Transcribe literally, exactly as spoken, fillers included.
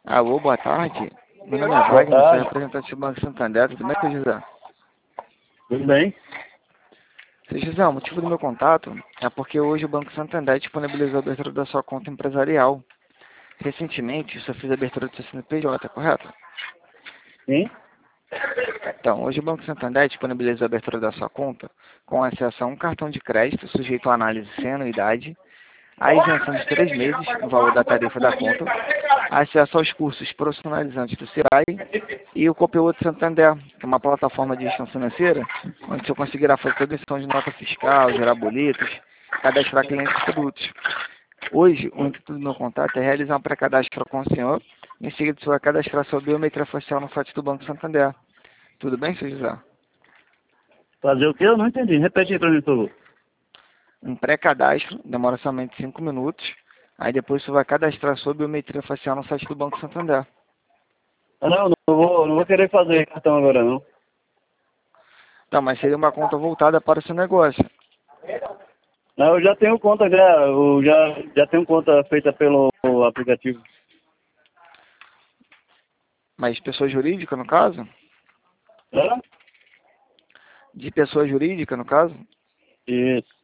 Alô, boa tarde. Meu nome é Boa Wagner, sou tarde. representante do Banco Santander. Tudo bem, seu José? Tudo bem? Seu José, o motivo do meu contato é porque hoje o Banco Santander disponibilizou a abertura da sua conta empresarial. Recentemente, você fez a abertura do seu C N P J, correto? Sim? Então, hoje o Banco Santander disponibilizou a abertura da sua conta com acesso a um cartão de crédito sujeito à análise sem anuidade, a isenção de três meses no valor da tarifa da conta, acesso aos cursos profissionalizantes do Sebrae e o Conteúdo Santander, que é uma plataforma de gestão financeira, onde você conseguirá fazer toda a emissão de nota fiscal, gerar boletos, cadastrar clientes e produtos. Hoje, o intuito do meu contato é realizar um pré-cadastro com o senhor, em seguida você vai cadastrar sua biometria facial no site do Banco Santander. Tudo bem, seu José? Fazer o quê? Eu não entendi. Repete aí pra mim, por favor. Um pré-cadastro, demora somente cinco minutos, aí depois você vai cadastrar sua biometria facial no site do Banco Santander. Ah, não, não vou, não vou querer fazer cartão agora, não. Tá, mas seria uma conta voltada para o seu negócio. Não, eu já tenho conta, já, eu já, já tenho conta feita pelo aplicativo. Mas pessoa jurídica, no caso? Hã? De pessoa jurídica, no caso? Isso.